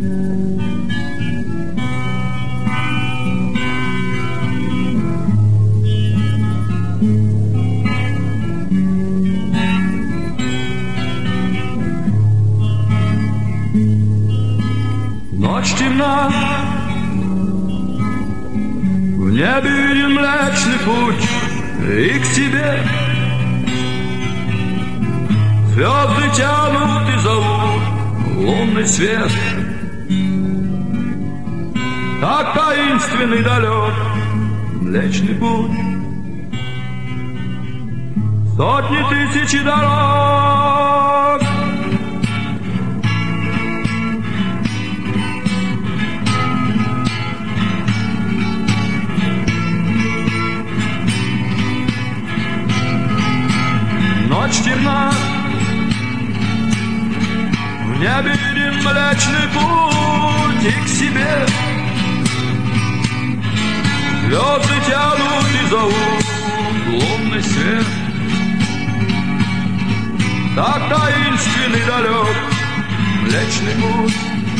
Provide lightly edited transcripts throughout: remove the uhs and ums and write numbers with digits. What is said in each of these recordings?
Ночь темна, в небе виден Млечный Путь, и к тебе звезды тянут и зовут лунный свет. Так таинственный далек Млечный Путь, сотни тысяч дорог. Ночь темна, в небе виден Млечный Путь, и к себе звезды тянут и зовут лунный свет. Так таинственный далек Млечный Путь,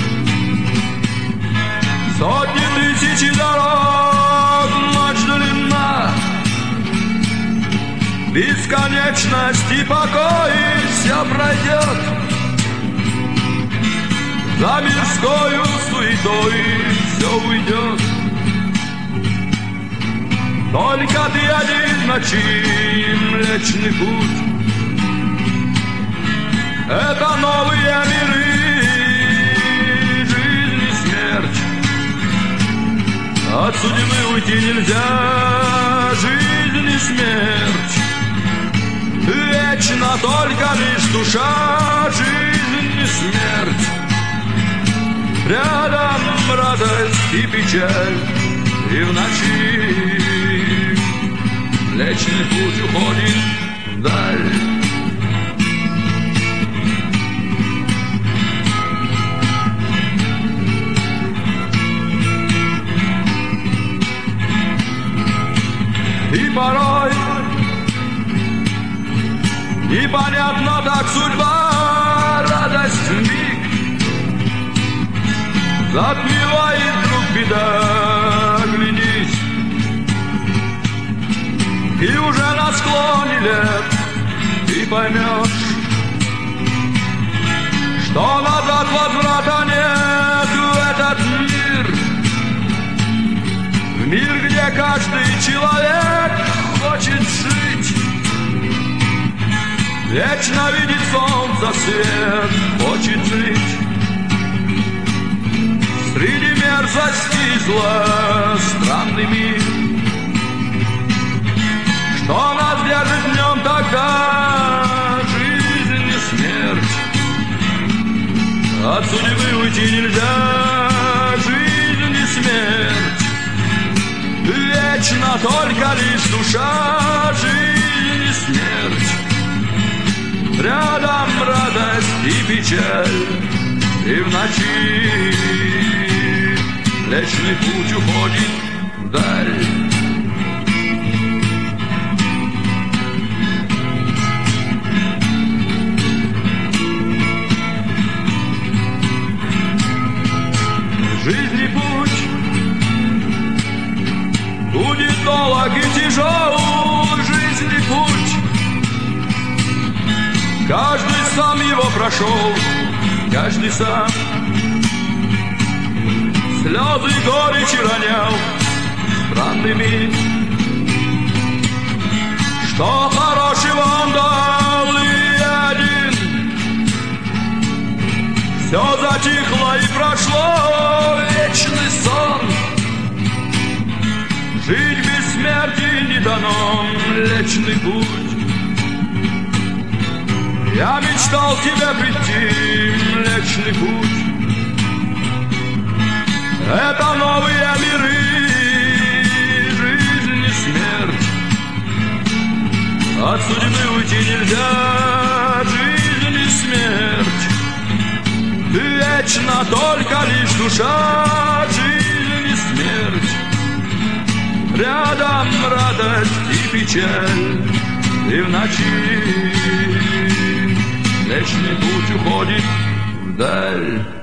сотни тысяч дорог. Ночь длинна, бесконечность и покой, все пройдет за мирскою суетой, все уйдет. Только ты один в ночи, Млечный Путь. Это новые миры, жизнь и смерть. От судьбы уйти нельзя, жизнь и смерть. Вечно только лишь душа, жизнь и смерть. Рядом радость и печаль, и в ночи Млечный Путь уходит вдаль. И порой непонятно так судьба, радость вмиг затмевает вдруг беда. Глядись, и уже на склоне лет ты поймешь, что назад возврата нет в этот мир. В мир, где каждый человек хочет жить, вечно видеть солнце свет, хочет жить. Среди мерзости и зла странный мир, что нас держит в нем тогда жизнь и смерть. От судьбы уйти нельзя, жизнь и смерть. Вечно только лишь душа, жизнь и смерть. Рядом радость и печаль, и в ночи Млечный Путь уходит вдаль. Жизнь и путь будет долг и тяжел, жизнь и путь. Каждый сам его прошел, каждый сам слезы горечи ронял. Странный мир, что хорошего он дал, и один. Все затихло и прошло, вечный сон. Жить без смерти не дано, Млечный Путь. Я мечтал к тебе прийти, Млечный Путь. Это новые миры, жизнь и смерть. От судьбы уйти нельзя, жизнь и смерть. Вечно только лишь душа, жизнь и смерть. Рядом радость и печаль, и в ночи Млечный Путь уходит вдаль.